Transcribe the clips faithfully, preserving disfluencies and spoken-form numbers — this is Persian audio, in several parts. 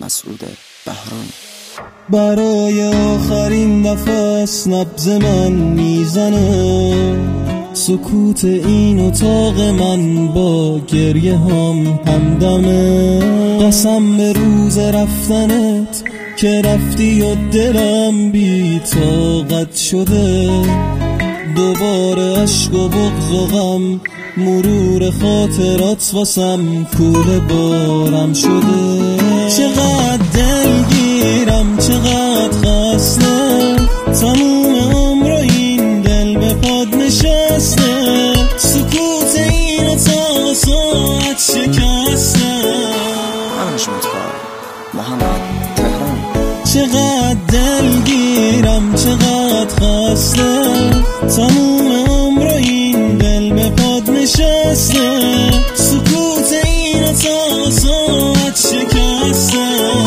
مسعود بهرام. برای آخرین نفس نبض من میزنه، سکوت این اتاق من با گریه هم همدمه. قسم به روز رفتنت که رفتی و دلم بی طاقت شده، دوباره عشق و بغض و غم مرور خاطرات واسم کوله بارم شده. چقدر دلگیرم، چقدر خسته، تموم عمر این دل به پاد نشسته، سکوت این اتاق ساعت شکسته. محمد تهران. چقدر دلگیرم، چقدر خسته، تموم عمر این دل به پاد نشسته، سکوت این اتاق ساعت شکسته.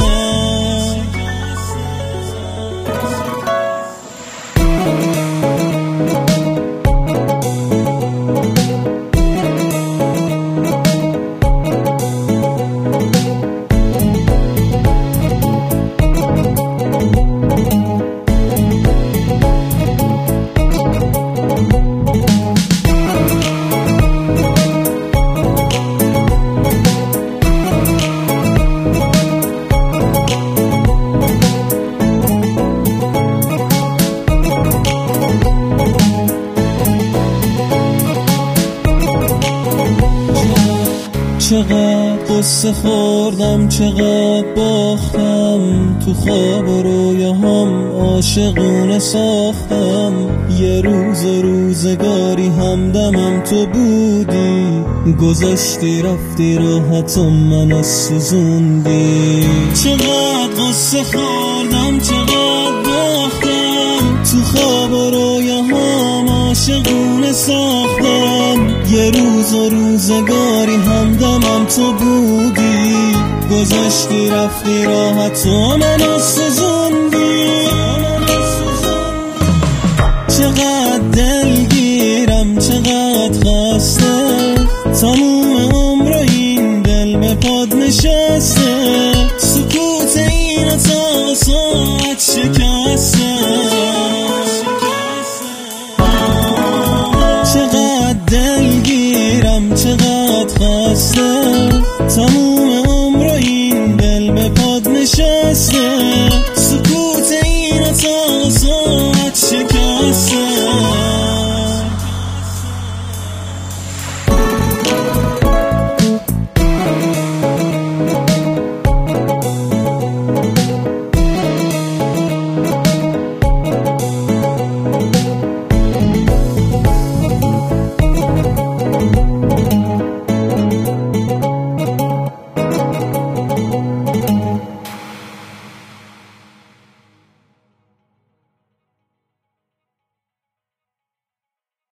چقدر قصه خوردم، چقدر باختم، تو خواب و رویاهام عاشقونه ساختم. یه روز روزگاری همدمم تو بودی، گذشتی رفتی راحت و منو سوزوندی. چقدر قصه خوردم، چقدر باختم، تو خواب و رویاهام عاشقونه ساختم. یه روز و روزگاری همدمم تو بودی، گذشتی رفتی راحت و منو سوزوندی. چقدر دلگیرم، چقدر خسته، تموم عمر این دل به پاد نشسته،